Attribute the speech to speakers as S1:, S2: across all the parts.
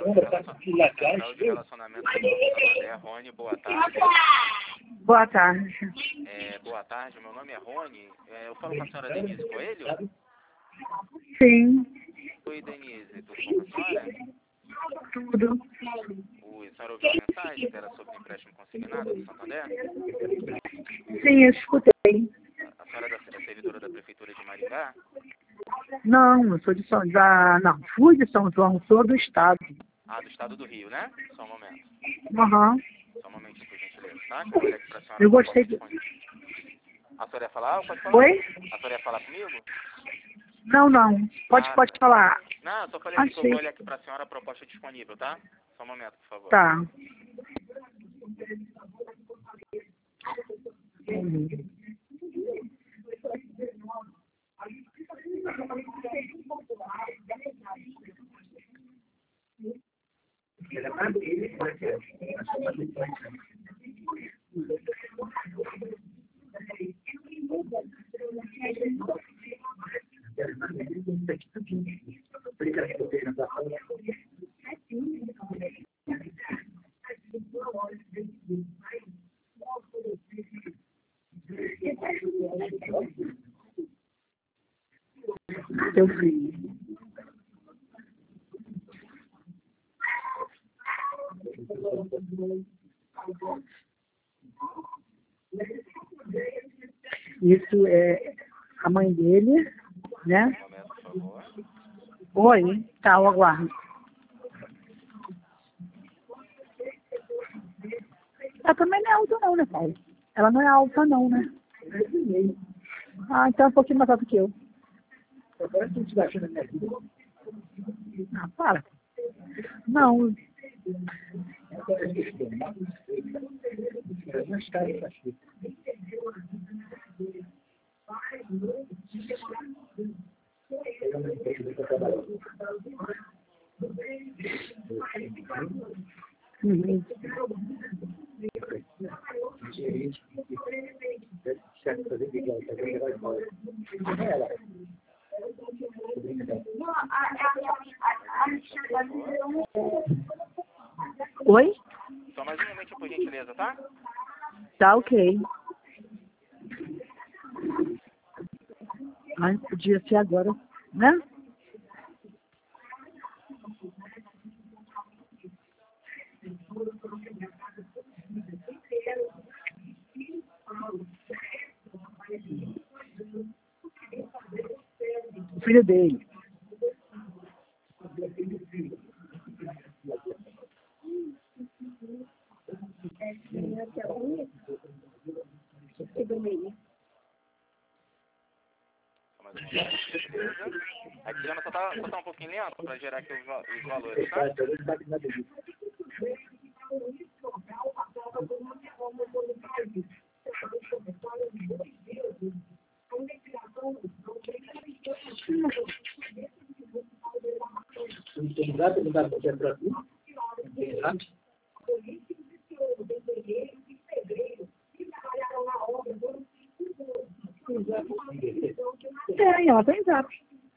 S1: Central de Relacionamento do Santander. Rony, boa tarde.
S2: Boa tarde.
S1: Boa tarde, meu nome é Rony. Eu falo com a senhora Denise Coelho?
S2: Sim,
S1: Oi, Denise, tudo bom com a senhora?
S2: tudo.
S1: A senhora ouviu a mensagem que era sobre empréstimo consignado do Santander?
S2: Sim, eu escutei.
S1: A senhora é servidora da Prefeitura de Maringá?
S2: Não, eu sou de São João. Não, fui de São João, sou do estado.
S1: Ah, do estado do Rio, né? Só um momento.
S2: Aham.
S1: Só um momentinho, por gentileza, tá? Que eu vou olhar aqui pra senhora.
S2: Eu gostei de...
S1: A senhora ia falar? Pode falar?
S2: Oi?
S1: A senhora ia falar comigo?
S2: Não, não. Pode falar.
S1: Não, eu só falei aqui que eu
S2: Achei.
S1: vou olhar aqui pra senhora a proposta disponível, tá? Só um momento, por favor.
S2: Tá. Seu filho. Isso é a mãe dele, né?
S1: Um momento, por favor.
S2: Oi, tá, eu aguardo. Ela também não é alta não, né, Paulo? Ela não é alta não, né? Ah, então é um pouquinho mais alta que eu. Ah, para. Não. Uhum. Oi?
S1: Só mais um momentinho, por gentileza, tá?
S2: Tá ok. Ai, podia ser agora, né? O filho dele.
S1: Só mais um momento, por gentileza. Aqui já só tá um pouquinho lento pra gerar aqui os valores, tá?
S2: Tem, ela tem zap.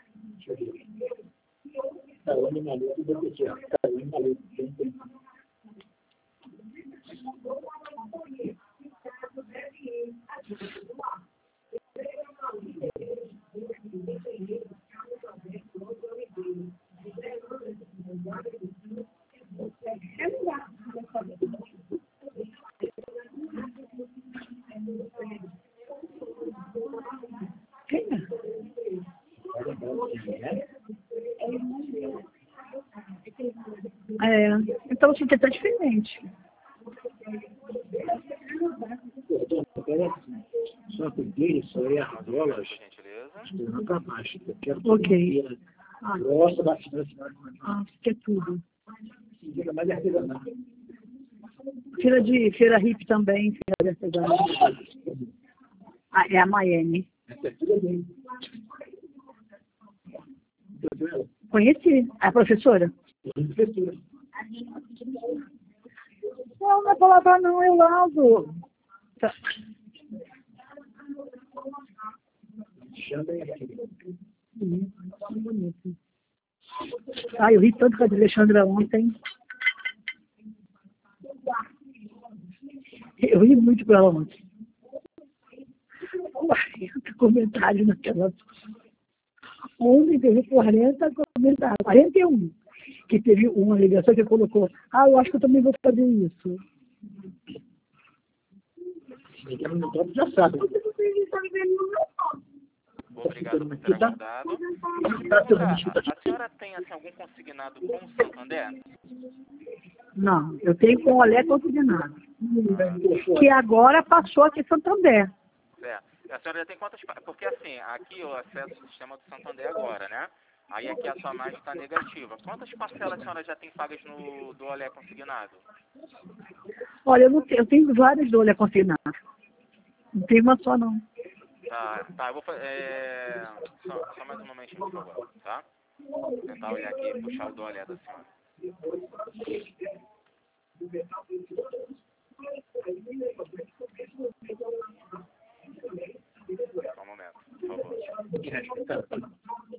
S2: É, então assim, tá diferente.
S3: Só que isso aí, as bolas,
S1: Por gentileza.
S3: não tá baixo.
S2: Ok.
S3: Grossa, bastante.
S2: Ah, isso que é tudo.
S3: Mas é artesanal.
S2: Feira hippie também, feira de artesanato. Ah, é a Miami.
S3: Essa é tudo bem.
S2: Conheci. A professora?
S3: Professora.
S2: Não, não é pra lavar não, eu lavo. Tá.
S3: Chama aí.
S2: Bonito. Ai, eu ri tanto com a Alexandra ontem. Eu ri muito com ela ontem. 40 comentários naquela. Ontem teve 40 comentários. 41. Que teve uma ligação que colocou, eu acho que eu também vou fazer isso.
S3: Já sabe.
S1: Obrigado por ter aguardado. A senhora tem assim, algum consignado com o Santander?
S2: Não, eu tenho com o Olé consignado. Que agora passou aqui Santander.
S1: Certo. A senhora já tem quantas... Porque assim, aqui eu acesso o sistema do Santander agora, né? Aí aqui a sua margem está negativa. Quantas parcelas a senhora já tem pagas do Olé consignado?
S2: Olha, eu tenho várias do Olé consignado. Não tem uma só, não.
S1: Tá, eu vou fazer... Só mais um momentinho, por favor, tá? Vou tentar olhar aqui e puxar o do Olé da senhora. Só um momento, por favor.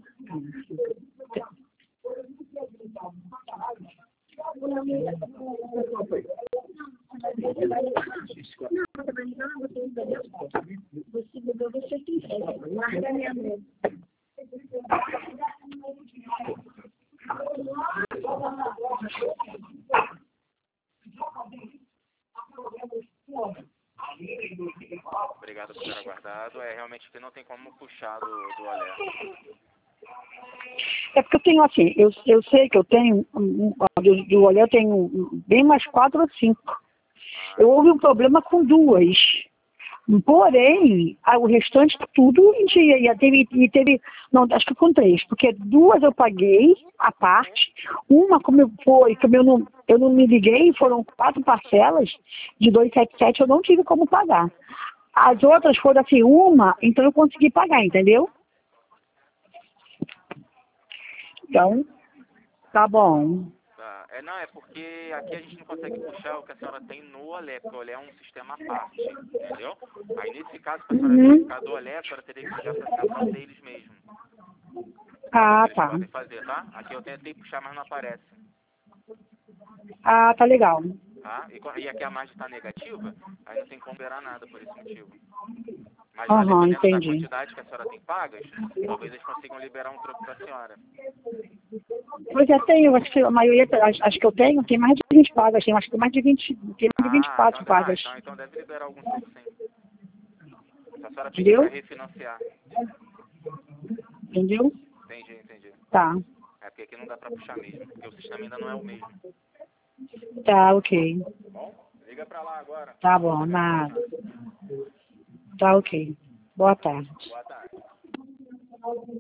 S1: Obrigado por ter aguardado. Realmente que não tem como puxar do Olé.
S2: É porque eu tenho assim, eu sei que eu tenho, do Olé eu tenho bem mais 4 ou 5. Eu houve um problema com 2. Porém, o restante tudo em dia. E teve, não, acho que com 3, porque 2 eu paguei a parte. Uma, como eu não me liguei, foram 4 parcelas de 277, eu não tive como pagar. As outras foram assim, uma, então eu consegui pagar, entendeu? Então, tá bom.
S1: Tá. Não, é porque aqui a gente não consegue puxar o que a senhora tem no Olé, porque o Olé é um sistema à parte, entendeu? Aí nesse caso, para a senhora verificar do Olé, a senhora teria que pedir associação deles mesmo.
S2: Tá.
S1: Eles podem fazer, tá? Aqui eu tentei puxar, mas não aparece.
S2: Tá legal.
S1: Tá? E aqui a margem está negativa, aí não tem como liberar nada por esse motivo. Mas dependendo da quantidade que a senhora tem pagas, talvez eles consigam liberar um troco para a senhora.
S2: Pois é, tenho, acho que a maioria, acho que eu tenho, tem mais de 20 pagas, tem acho que mais de 20, tem mais de 24 pagas.
S1: Então deve liberar algum troco sim. A senhora tem
S2: Entendeu?
S1: que refinanciar.
S2: Entendeu?
S1: Entendi.
S2: Tá.
S1: É porque aqui não dá para puxar mesmo, porque o sistema ainda não é o mesmo.
S2: Tá, ok.
S1: Bom, liga para lá agora.
S2: Tá bom, nada. Tá ok. Boa tarde.
S1: Boa tarde.